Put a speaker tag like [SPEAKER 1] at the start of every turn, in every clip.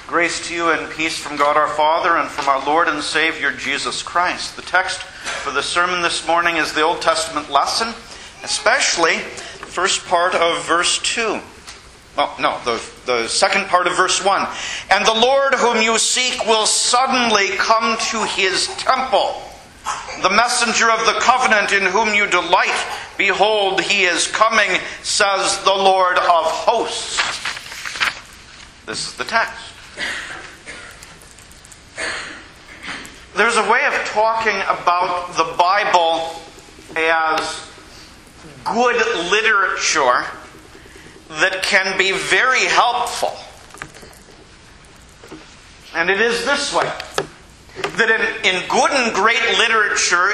[SPEAKER 1] Grace to you and peace from God our Father and from our Lord and Savior Jesus Christ. The text for the sermon this morning is the Old Testament lesson, especially the first part of verse 2. The second part of verse 1. And the Lord whom you seek will suddenly come to his temple. The messenger of the covenant in whom you delight, behold, he is coming, says the Lord of hosts. This is the text. There's a way of talking about the Bible as good literature that can be very helpful. And it is this way. That in good and great literature,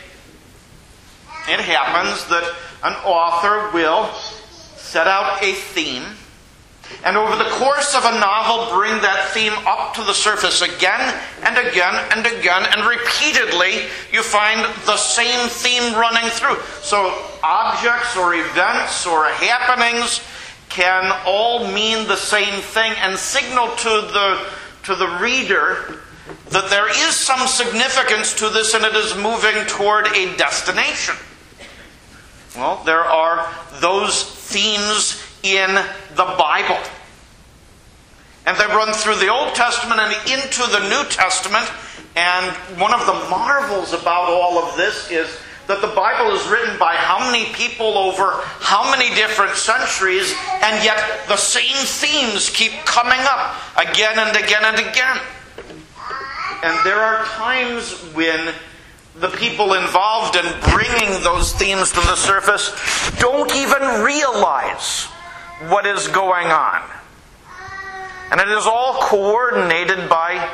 [SPEAKER 1] it happens that an author will set out a theme, and over the course of a novel bring that theme up to the surface again and again and again, and repeatedly you find the same theme running through. So objects or events or happenings can all mean the same thing and signal to the reader that there is some significance to this and it is moving toward a destination. Well, there are those themes in the Bible. And they run through the Old Testament and into the New Testament. And one of the marvels about all of this is that the Bible is written by how many people over how many different centuries, and yet the same themes keep coming up again and again and again. And there are times when the people involved in bringing those themes to the surface don't even realize what is going on. And it is all coordinated by,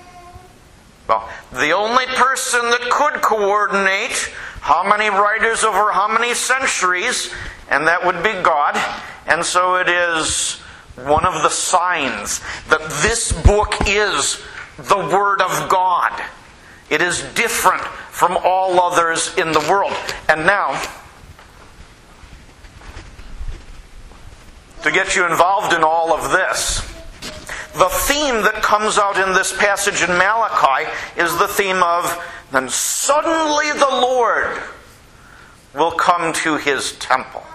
[SPEAKER 1] the only person that could coordinate how many writers over how many centuries, and that would be God. And so it is one of the signs that this book is the Word of God. It is different from all others in the world. And now, to get you involved in all of this, the theme that comes out in this passage in Malachi is the theme of, then suddenly the Lord will come to his temple.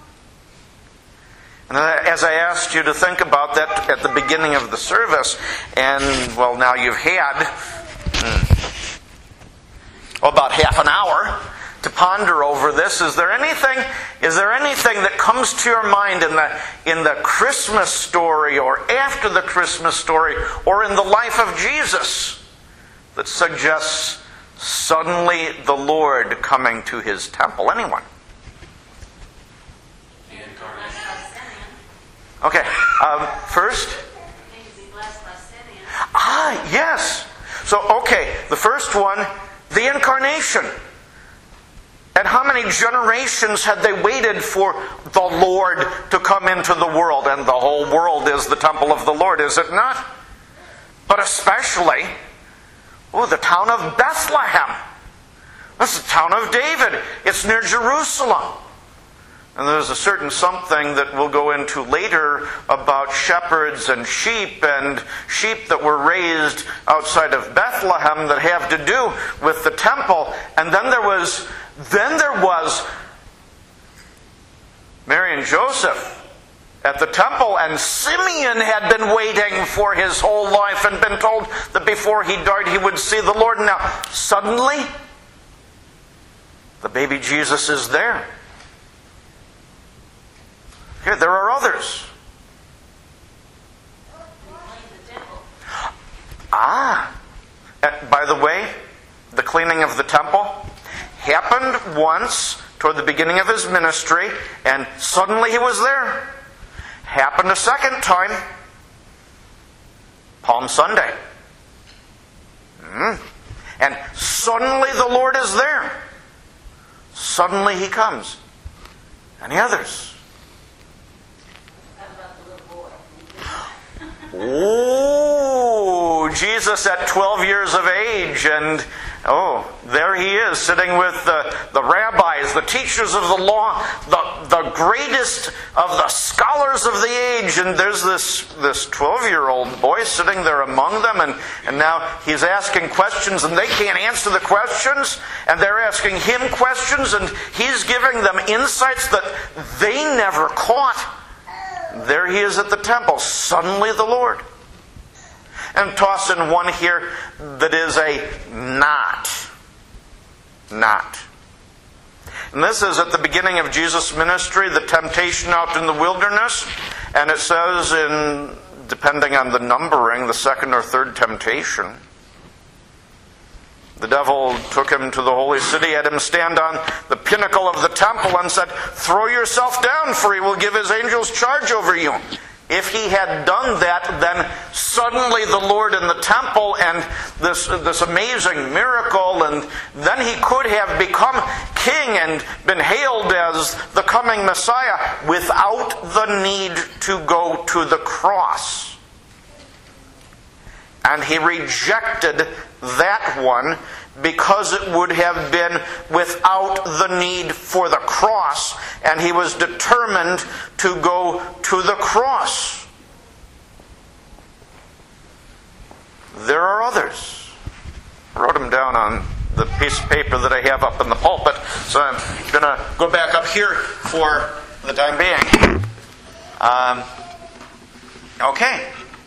[SPEAKER 1] And as I asked you to think about that at the beginning of the service, and now you've had about half an hour to ponder over this. Is there anything that comes to your mind in the Christmas story or after the Christmas story or in the life of Jesus that suggests suddenly the Lord coming to his temple? Anyone?
[SPEAKER 2] The incarnation.
[SPEAKER 1] Okay. First? Yes. So, the first one, the incarnation. And how many generations had they waited for the Lord to come into the world? And the whole world is the temple of the Lord, is it not? But especially, the town of Bethlehem. That's the town of David. It's near Jerusalem. And there's a certain something that we'll go into later about shepherds and sheep that were raised outside of Bethlehem that have to do with the temple. And then there was Mary and Joseph at the temple, and Simeon had been waiting for his whole life and been told that before he died he would see the Lord. Now, suddenly, the baby Jesus is there. Here, there are others. By the way, the cleaning of the temple happened once toward the beginning of his ministry, and suddenly he was there. Happened a second time, Palm Sunday. And suddenly the Lord is there. Suddenly he comes. Any others? Jesus at 12 years of age, and there he is sitting with the rabbis, the teachers of the law, the greatest of the scholars of the age, and there's this 12-year-old boy sitting there among them, and now he's asking questions, and they can't answer the questions, and they're asking him questions, and he's giving them insights that they never caught. There he is at the temple, suddenly the Lord. And toss in one here that is a not. And this is at the beginning of Jesus' ministry, the temptation out in the wilderness. And it says depending on the numbering, the second or third temptation, the devil took him to the holy city, had him stand on the pinnacle of the temple and said, "Throw yourself down, for he will give his angels charge over you." If he had done that, then suddenly the Lord in the temple and this amazing miracle, and then he could have become king and been hailed as the coming Messiah without the need to go to the cross. And he rejected that one because it would have been without the need for the cross, and he was determined to go to the cross. There are others. I wrote them down on the piece of paper that I have up in the pulpit, so I'm going to go back up here for the time being. Okay.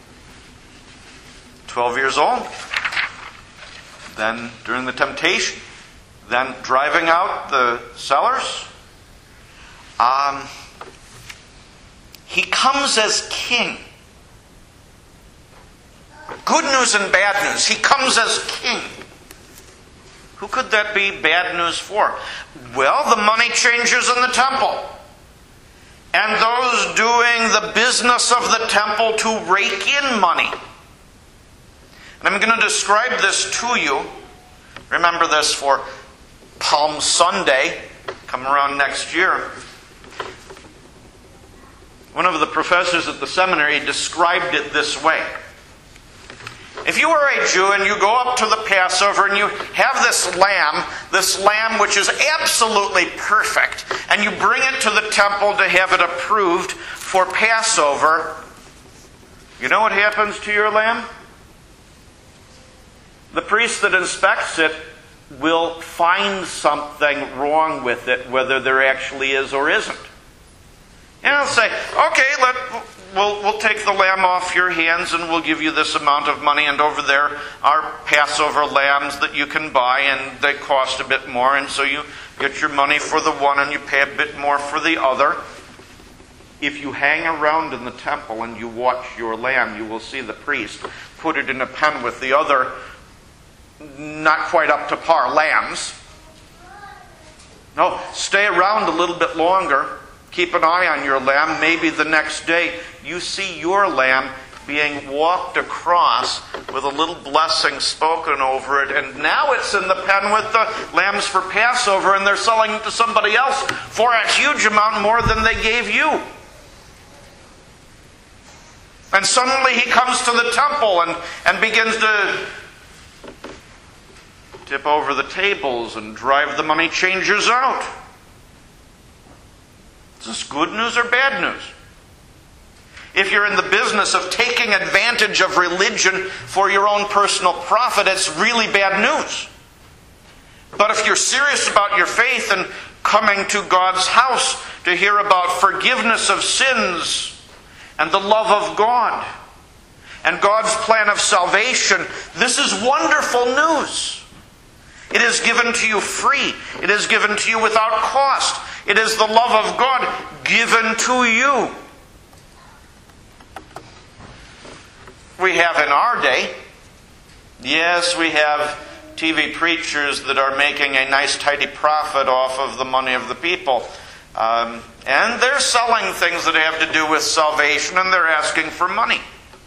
[SPEAKER 1] 12 years old. Then during the temptation. Then driving out the sellers. He comes as king. Good news and bad news. He comes as king. Who could that be bad news for? Well, the money changers in the temple. And those doing the business of the temple to rake in money. And I'm going to describe this to you. Remember this for Palm Sunday, come around next year. One of the professors at the seminary described it this way. If you are a Jew and you go up to the Passover and you have this lamb which is absolutely perfect, and you bring it to the temple to have it approved for Passover, you know what happens to your lamb? The priest that inspects it will find something wrong with it, whether there actually is or isn't. And he'll say, okay, we'll take the lamb off your hands and we'll give you this amount of money, and over there are Passover lambs that you can buy, and they cost a bit more, and so you get your money for the one and you pay a bit more for the other. If you hang around in the temple and you watch your lamb, you will see the priest put it in a pen with the other not quite up to par lambs. No, stay around a little bit longer. Keep an eye on your lamb. Maybe the next day you see your lamb being walked across with a little blessing spoken over it, and now it's in the pen with the lambs for Passover, and they're selling it to somebody else for a huge amount more than they gave you. And suddenly he comes to the temple and begins to tip over the tables and drive the money changers out. Is this good news or bad news? If you're in the business of taking advantage of religion for your own personal profit, it's really bad news. But if you're serious about your faith and coming to God's house to hear about forgiveness of sins and the love of God and God's plan of salvation, this is wonderful news. It is given to you free. It is given to you without cost. It is the love of God given to you. We have in our day, yes, we have TV preachers that are making a nice tidy profit off of the money of the people. And they're selling things that have to do with salvation, and they're asking for money.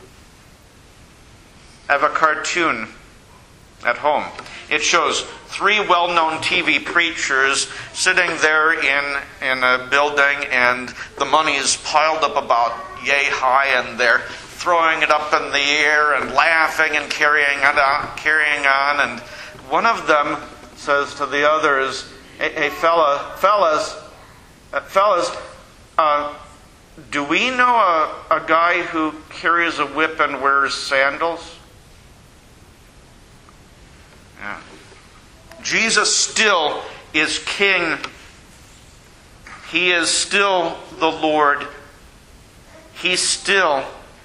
[SPEAKER 1] I have a cartoon at home. It shows 3 well-known TV preachers sitting there in a building, and the money is piled up about yay high, and they're throwing it up in the air and laughing and carrying on. And one of them says to the others, hey fellas, do we know a guy who carries a whip and wears sandals? Yeah. Jesus still is King. He is still the Lord. He still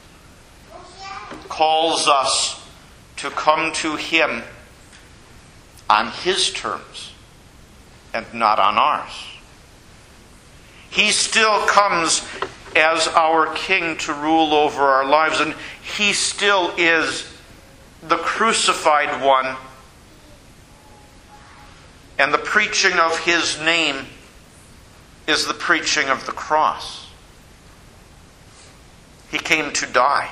[SPEAKER 1] calls us to come to Him on His terms and not on ours. He still comes as our King to rule over our lives, and He still is the crucified one. And the preaching of His name is the preaching of the cross. He came to die.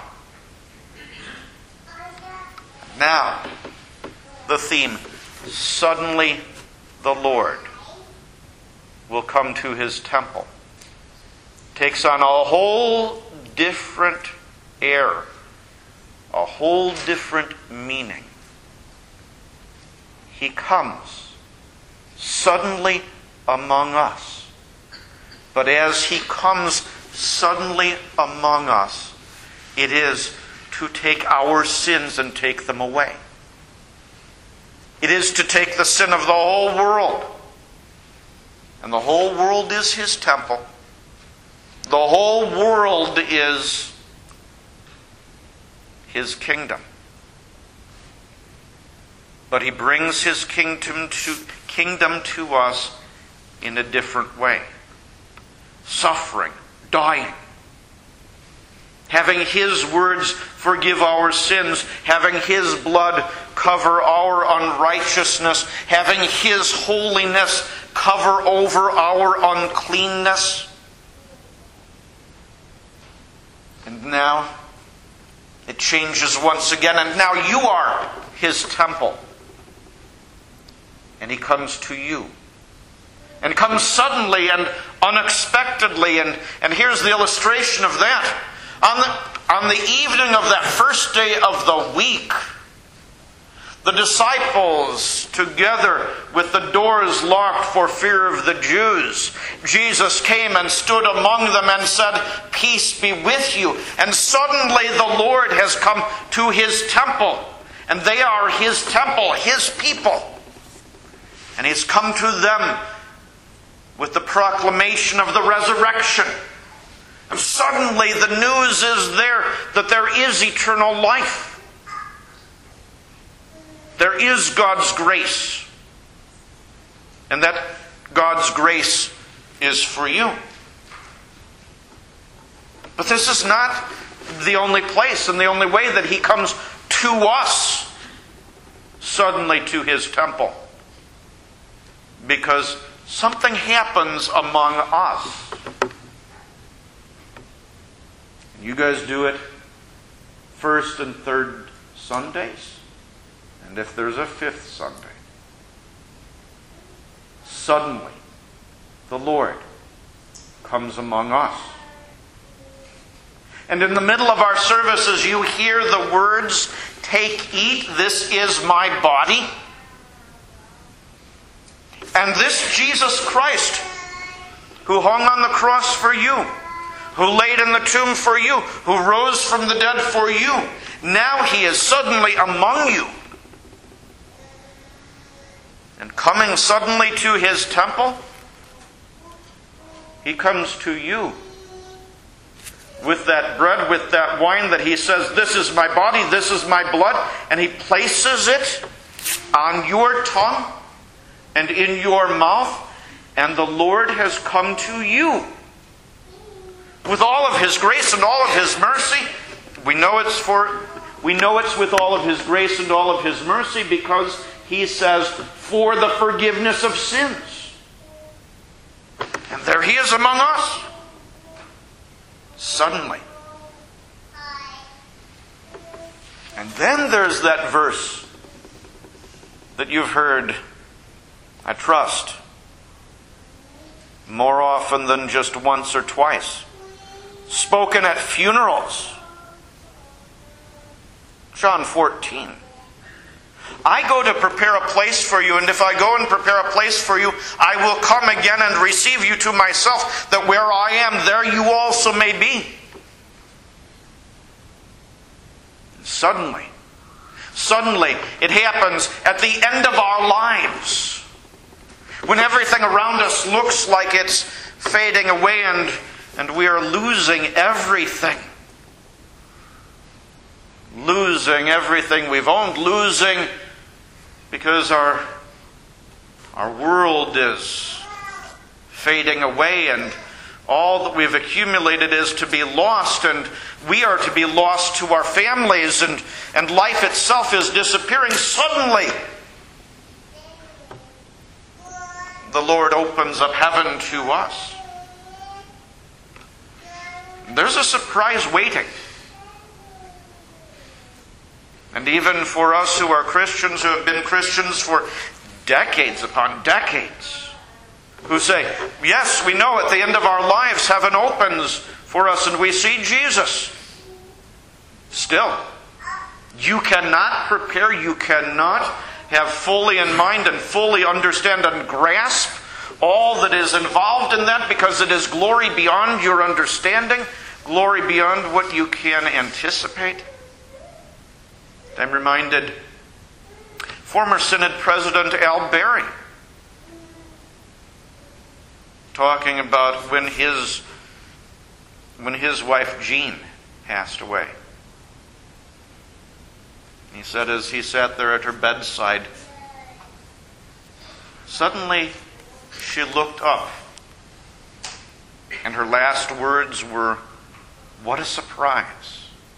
[SPEAKER 1] Now, the theme, suddenly the Lord will come to His temple. Takes on a whole different air, a whole different meaning. He comes suddenly among us. But as He comes suddenly among us, it is to take our sins and take them away. It is to take the sin of the whole world. And the whole world is His temple. The whole world is His kingdom. But He brings His kingdom to us in a different way. Suffering, dying, having His words forgive our sins, having His blood cover our unrighteousness, having His holiness cover over our uncleanness. And now it changes once again, and now you are His temple. And He comes to you. And comes suddenly and unexpectedly. And here's the illustration of that. On the evening of that first day of the week, the disciples, together with the doors locked for fear of the Jews, Jesus came and stood among them and said, "Peace be with you." And suddenly the Lord has come to His temple. And they are His temple, His people. And He's come to them with the proclamation of the resurrection. And suddenly the news is there that there is eternal life. There is God's grace. And that God's grace is for you. But this is not the only place and the only way that He comes to us suddenly to His temple. Because something happens among us. You guys do it first and third Sundays. And if there's a fifth Sunday. Suddenly, the Lord comes among us. And in the middle of our services, you hear the words, "Take, eat, this is my body." And this Jesus Christ, who hung on the cross for you, who laid in the tomb for you, who rose from the dead for you, now He is suddenly among you. And coming suddenly to His temple, He comes to you with that bread, with that wine that He says, "This is my body, this is my blood," and He places it on your tongue and in your mouth, and the Lord has come to you with all of His grace and all of His mercy. We know it's with all of His grace and all of His mercy because He says, "For the forgiveness of sins." And there He is among us. Suddenly. And then there's that verse that you've heard, I trust, more often than just once or twice. Spoken at funerals. John 14. I go to prepare a place for you, and if I go and prepare a place for you, I will come again and receive you to myself, that where I am, there you also may be. Suddenly, it happens at the end of our lives, when everything around us looks like it's fading away and we are losing everything. Losing everything we've owned, losing because our world is fading away and all that we've accumulated is to be lost, and we are to be lost to our families, and life itself is disappearing. Suddenly, the Lord opens up heaven to us. There's a surprise waiting. And even for us who are Christians, who have been Christians for decades upon decades, who say, yes, we know at the end of our lives heaven opens for us and we see Jesus. Still, you cannot prepare, you cannot have fully in mind and fully understand and grasp all that is involved in that, because it is glory beyond your understanding, glory beyond what you can anticipate. I'm reminded former Synod President Al Berry talking about when his wife Jean passed away. He said as he sat there at her bedside, suddenly she looked up and her last words were, "What a surprise."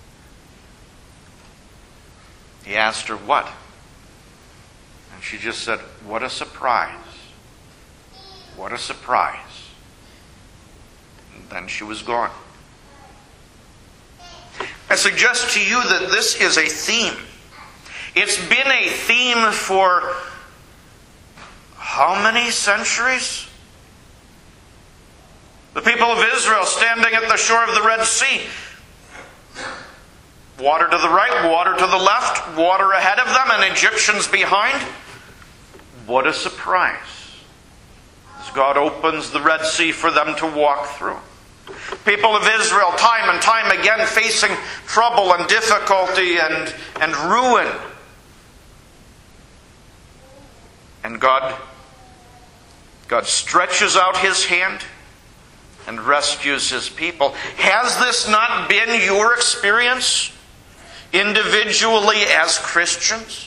[SPEAKER 1] He asked her, "What?" And she just said, "What a surprise. What a surprise." And then she was gone. I suggest to you that this is a theme. It's been a theme for how many centuries? The people of Israel standing at the shore of the Red Sea. Water to the right, water to the left, water ahead of them, and Egyptians behind. What a surprise. As God opens the Red Sea for them to walk through. People of Israel, time and time again, facing trouble and difficulty and ruin. And God stretches out His hand and rescues His people. Has this not been your experience individually as Christians?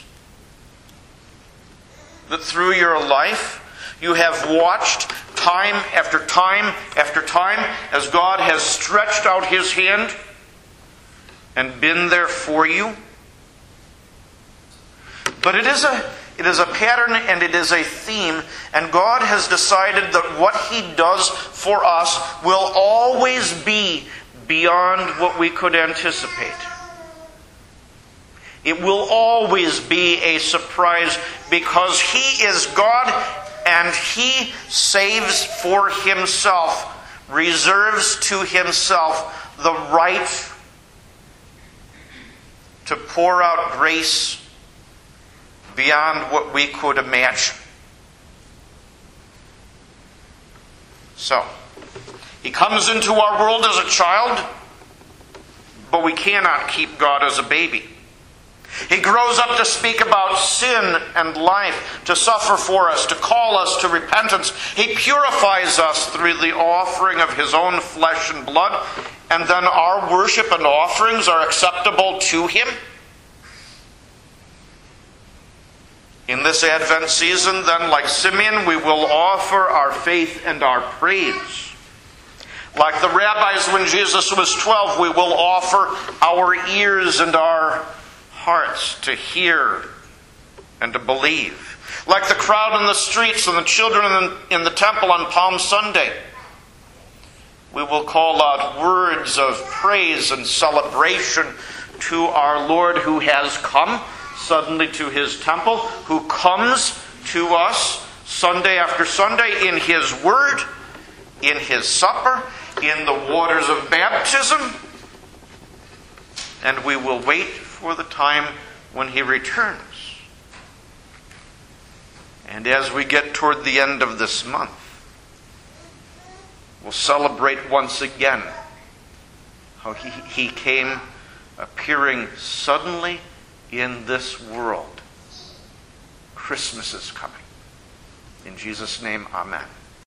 [SPEAKER 1] That through your life you have watched time after time after time as God has stretched out His hand and been there for you? But it is a pattern and it is a theme, and God has decided that what He does for us will always be beyond what we could anticipate. It will always be a surprise because He is God and He saves for Himself, reserves to Himself the right to pour out grace beyond what we could imagine. So, He comes into our world as a child, but we cannot keep God as a baby. He grows up to speak about sin and life, to suffer for us, to call us to repentance. He purifies us through the offering of His own flesh and blood, and then our worship and offerings are acceptable to Him. In this Advent season, then, like Simeon, we will offer our faith and our praise. Like the rabbis when Jesus was 12, we will offer our ears and our hearts to hear and to believe. Like the crowd in the streets and the children in the temple on Palm Sunday, we will call out words of praise and celebration to our Lord who has come suddenly to His temple, who comes to us Sunday after Sunday in His Word, in His supper, in the waters of baptism, and we will wait for the time when he returns. And as we get toward the end of this month, we'll celebrate once again how he came appearing suddenly in this world. Christmas is coming. In Jesus' name, amen.